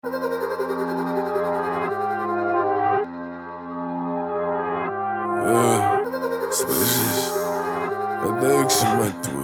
Слышишь? Это экшен, мать твою.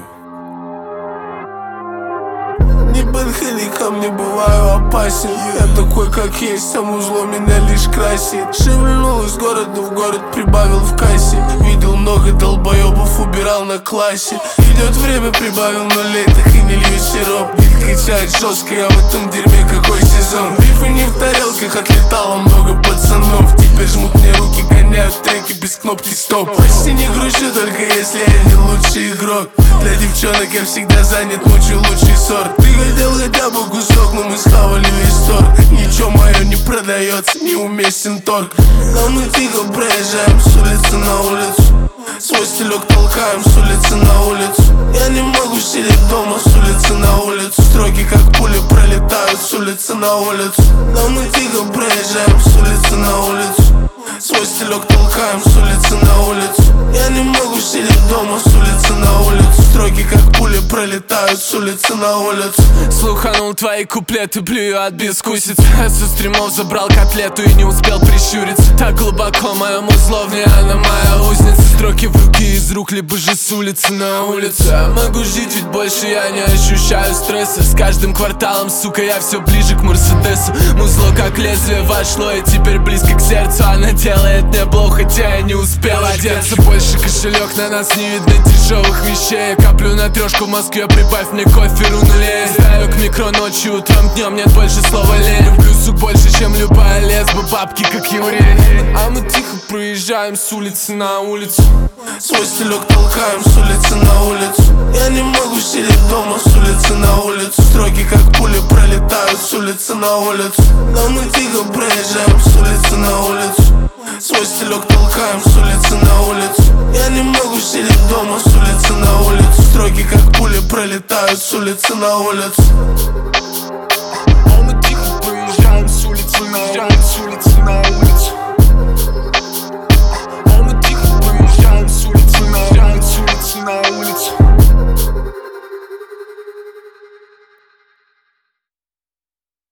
Не подходи ко мне, бываю опасен. Я такой, как есть, само зло меня лишь красит. Шевельнул из города в город, прибавил в кассе. Видел много долбоебов, убирал на классе. Идет время, прибавил нулей, так и не лью сироп. Бит качает жестко, я в этом дерьме какой сезон. Бифы не в тарелках, отлетало много пацанов. Теперь жмут мне руки, гоняют треки без кнопки стоп. Почти не грущу, только если я не лучший игрок. Для девчонок я всегда занят, мучу лучший сорт. Ты хотел хотя бы кусок, но мы схавали весь торг. Ничего мое не продается, неуместен торг. Но мы тихо проезжаем с улицы на улицу. Свой стилек толкаем с улицы на улицу. Я не могу сидеть дома, с улицы на улицу. Строки как пули пролетают с улицы на улицу. Но мы тихо проезжаем с улицы на улицу. Свой стилек толкаем с улицы на улицу. Я не могу сидеть дома, с улицы на улицу. Строки как пули пролетают с улицы на улицу. Слуханул твои куплеты, плюю от бескусиц. Со стримов забрал котлету и не успел прищуриться. Так глубоко моя узловня, она моя узница. Строки в руки из рук, либо же с улицы на улицу. Я могу жить чуть больше, я не ощущаю стресса. С каждым кварталом, сука, я все ближе к Мерседесу. Музло как лезвие вошло и теперь близко к сердцу. Она делает мне плохо, хотя я не успел одеться. Больше кошелек, на нас не видно дешевых вещей. Я коплю на трешку в Москве, прибавь мне кофе нулей. Ставлю к микро ночью, утром, днем нет больше слова лень. Люблю сук больше, чем любая лесба, бабки как евреи. А мы тихо проезжаем с улицы на улицу. Свой стилек толкаем с улицы на улицу. Я не могу сидеть дома, с улицы на улицу. Строки как пули пролетают с улицы на улицу. Но мы тихо проезжаем с улицы на улицу. Свой стилек толкаем с улицы на улицу. Я не могу сидеть дома, с улицы на улицу. Строки как пули пролетают с улицы на улицу.